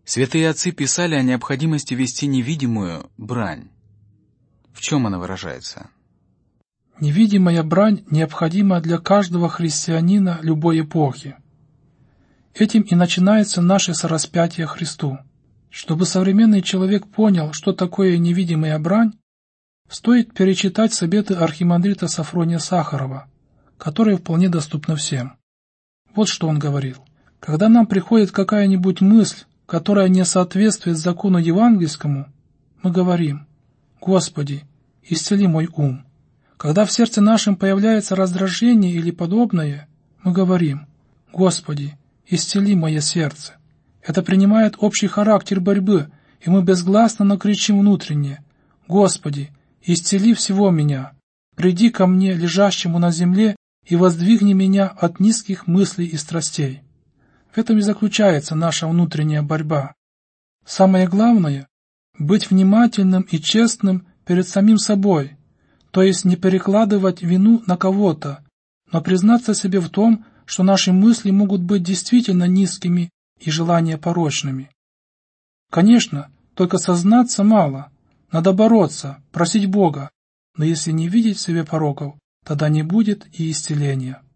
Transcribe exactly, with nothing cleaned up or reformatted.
Святые отцы писали о необходимости вести невидимую брань. В чем она выражается? Невидимая брань необходима для каждого христианина любой эпохи. Этим и начинается наше сораспятие Христу. Чтобы современный человек понял, что такое невидимая брань, стоит перечитать советы архимандрита Сафрония Сахарова, которые вполне доступны всем. Вот что он говорил. Когда нам приходит какая-нибудь мысль, которая не соответствует закону евангельскому, мы говорим: «Господи, исцели мой ум». Когда в сердце нашем появляется раздражение или подобное, мы говорим: «Господи, исцели мое сердце». Это принимает общий характер борьбы, и мы безгласно накричим внутренне: «Господи, исцели всего меня, приди ко мне, лежащему на земле, и воздвигни меня от низких мыслей и страстей». В этом и заключается наша внутренняя борьба. Самое главное — быть внимательным и честным перед самим собой, то есть не перекладывать вину на кого-то, но признаться себе в том, что наши мысли могут быть действительно низкими и желания порочными. Конечно, только сознаться мало, надо бороться, просить Бога, но если не видеть в себе пороков, тогда не будет и исцеления.